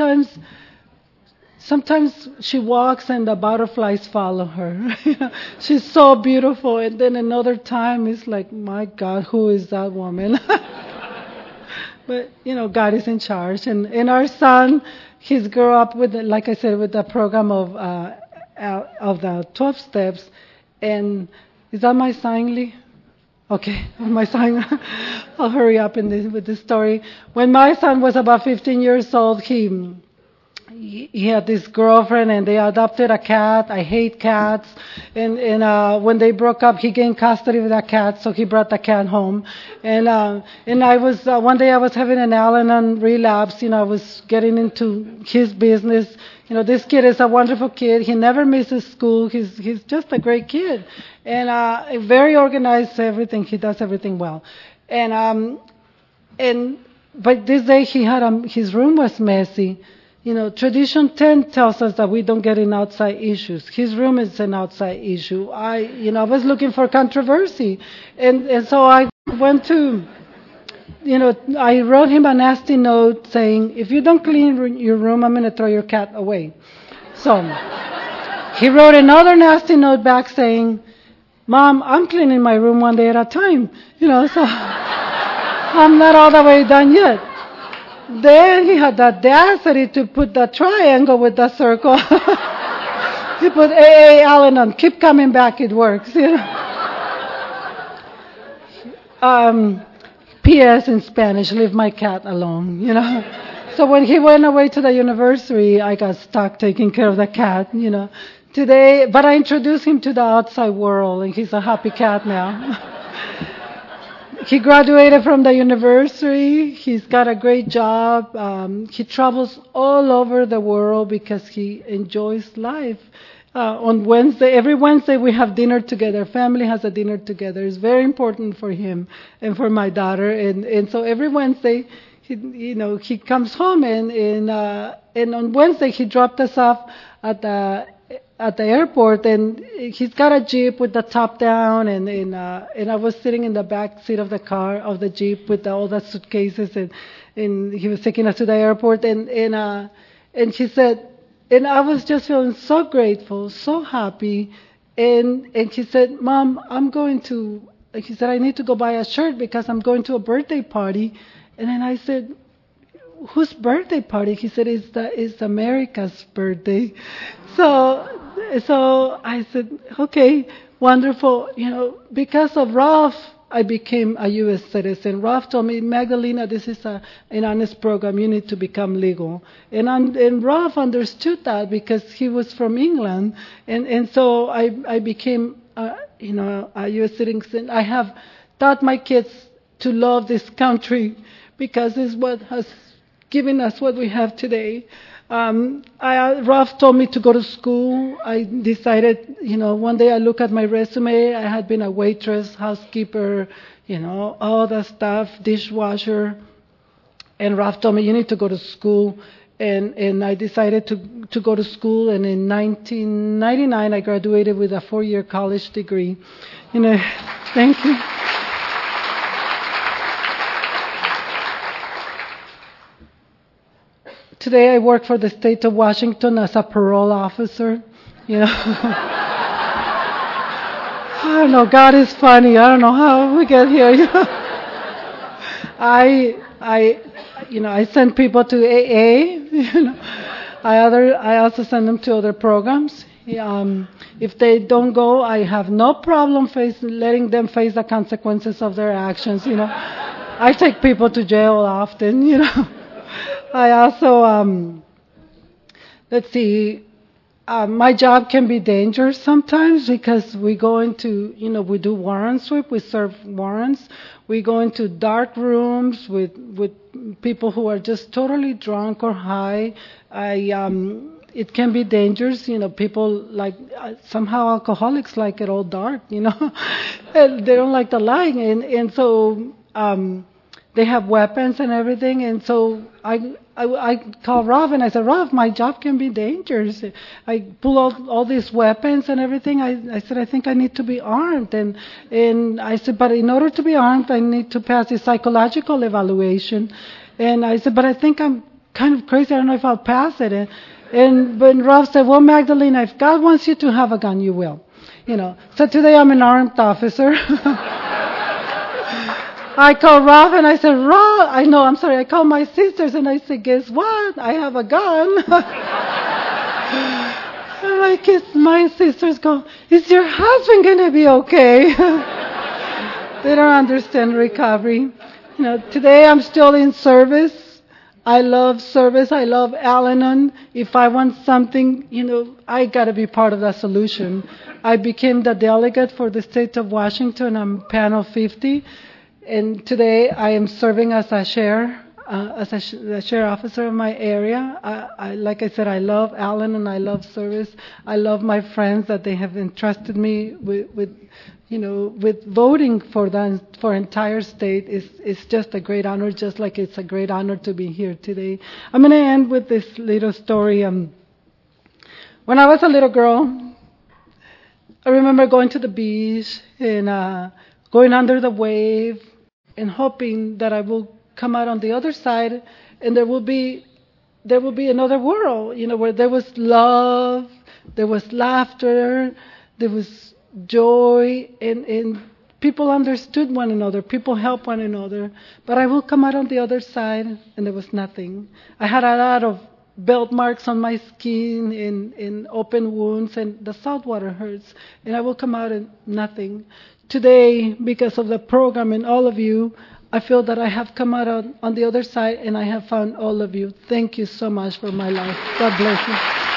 sometimes she walks and the butterflies follow her. She's so beautiful. And then another time it's like, my God, who is that woman? But, God is in charge. And our son, he's grew up with, like I said, with the program of the 12 steps. And Is that my sign, Lee? Okay, my son, I'll hurry up with this story. When my son was about 15 years old, he had this girlfriend and they adopted a cat. I hate cats. And when they broke up, he gained custody of that cat, so he brought the cat home. And I was, one day I was having an Al-Anon relapse. I was getting into his business. This kid is a wonderful kid. He never misses school. He's just a great kid. And very organized, everything. He does everything well. But this day his room was messy. Tradition 10 tells us that we don't get in outside issues. His room is an outside issue. I was looking for controversy. And so I went to, I wrote him a nasty note saying, if you don't clean your room, I'm going to throw your cat away. So he wrote another nasty note back saying, Mom, I'm cleaning my room one day at a time. So I'm not all the way done yet. Then he had the audacity to put the triangle with the circle. He put AA Al-Anon. Keep coming back, it works. P.S. in Spanish, leave my cat alone. So when he went away to the university, I got stuck taking care of the cat. Today, but I introduced him to the outside world, and he's a happy cat now. He graduated from the university. He's got a great job. He travels all over the world because he enjoys life. Every Wednesday we have dinner together. Family has a dinner together. It's very important for him and for my daughter. And so every Wednesday, he comes home and on Wednesday he dropped us off at the airport, and he's got a Jeep with the top down, and I was sitting in the back seat of the Jeep with all the suitcases, and he was taking us to the airport, and he said, and I was just feeling so grateful, so happy, and he said, Mom, he said, I need to go buy a shirt because I'm going to a birthday party, and then I said, whose birthday party? He said, it's America's birthday. So I said, okay, wonderful. Because of Ralph, I became a U.S. citizen. Ralph told me, Magdalena, this is an honest program. You need to become legal. And Ralph understood that because he was from England. And so I became, a U.S. citizen. I have taught my kids to love this country because it's what has given us what we have today. Ralph told me to go to school. I decided, one day I look at my resume. I had been a waitress, housekeeper, all that stuff, dishwasher. And Ralph told me, you need to go to school. And I decided to go to school. And in 1999, I graduated with a 4-year college degree. Thank you. Today I work for the state of Washington as a parole officer. I don't know, God is funny. I don't know how we get here. I send people to AA. I also send them to other programs. If they don't go, I have no problem letting them face the consequences of their actions. I take people to jail often. I also, my job can be dangerous sometimes because we go into, we do warrant sweep, we serve warrants. We go into dark rooms with people who are just totally drunk or high. It can be dangerous, people somehow alcoholics like it all dark, and they don't like the light. And so, they have weapons and everything, and so I called Ralph and I said, Ralph, my job can be dangerous. I pull out all these weapons and everything. I said, I think I need to be armed. And I said, but in order to be armed, I need to pass a psychological evaluation. And I said, but I think I'm kind of crazy. I don't know if I'll pass it. And when Ralph said, well, Magdalena, if God wants you to have a gun, you will. So today I'm an armed officer. I called Ralph and I said, I called my sisters and I said, guess what? I have a gun. Like my sisters go, is your husband going to be okay? They don't understand recovery. Today I'm still in service. I love service. I love Al-Anon. If I want something, I got to be part of that solution. I became the delegate for the state of Washington. I'm panel 50. And today I am serving as a chair, the chair officer of my area. Like I said, I love Al-Anon. I love service. I love my friends that they have entrusted me with voting for entire state is just a great honor, just like it's a great honor to be here today. I'm going to end with this little story. When I was a little girl, I remember going to the beach and going under the wave and hoping that I will come out on the other side and there will be another world, where there was love, there was laughter, there was joy, and people understood one another, people helped one another. But I will come out on the other side, and there was nothing. I had a lot of belt marks on my skin and open wounds, and the salt water hurts, and I will come out and nothing. Today, because of the program and all of you, I feel that I have come out on the other side, and I have found all of you. Thank you so much for my life. God bless you.